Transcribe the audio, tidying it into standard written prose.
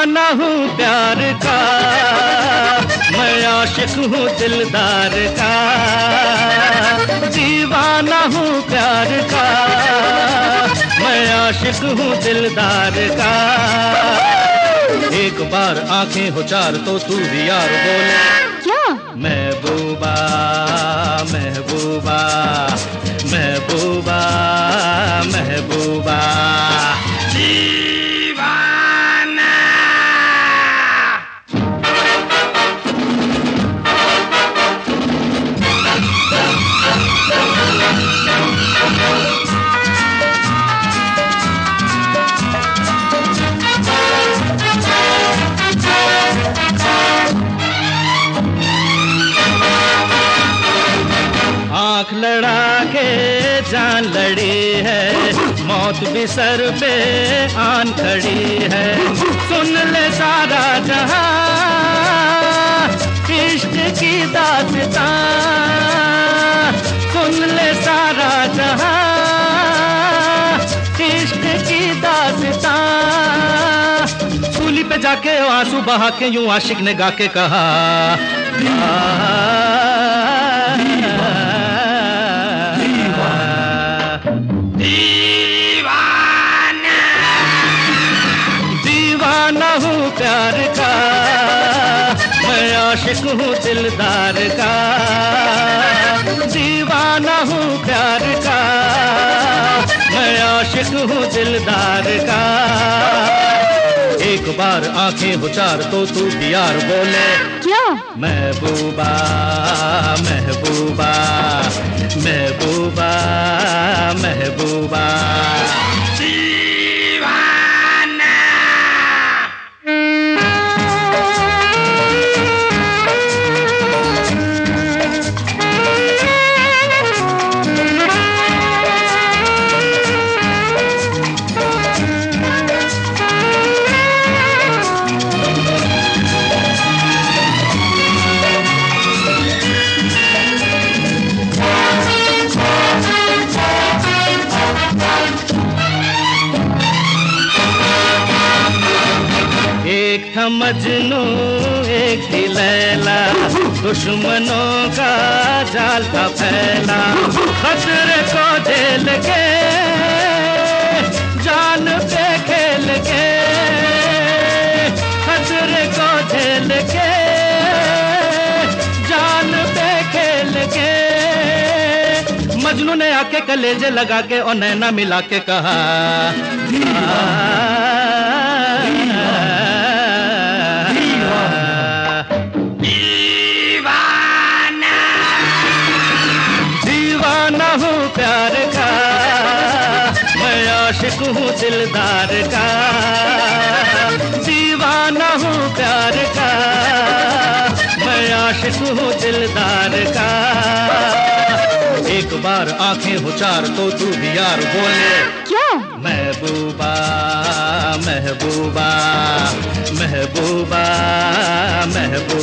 दीवाना हूँ प्यार का, मैं आशिक हूँ दिलदार का। दीवाना हूँ प्यार का, मैं आशिक हूँ दिलदार का। एक बार आंखें हो चार तो तू भी यार बोले क्या? महबूबा महबूबा महबूबा महबूबा दीवाना। आँख लड़ा के जान लड़ी है, मौत भी सर पे आन खड़ी है। सुन ले सारा जहां इश्क की दास्तां, सुन ले सारा जहां इश्क की दास्तां। सूली पे जाके आंसू बहा के यूं आशिक ने गा के कहा दीवाना हूँ प्यार का, मैं आशिक हूँ दिलदार का। दीवाना हूँ प्यार का, मैं आशिक हूँ दिलदार का। एक बार आंखें हो चार तो तू भी यार बोले क्या? महबूबा महबूबा महबूबा महबूबा दीवाना। एक था मजनू एक थी लैला, दुश्मनों का जाल था फैला। खतरे को झेल के जान पे खेल के, खतरे को झेल के जान पे खेल के। मजनू ने आके कलेजे लगा के और नैना मिला के कहा दीवाना हूँ प्यार का, मैं आशिक हूँ दिलदार का। दीवाना हूँ प्यार का, मैं आशिक हूँ दिलदार का। एक बार आंखें हो चार तो तू भी यार बोले क्या? महबूबा महबूबा महबूबा महबूबा।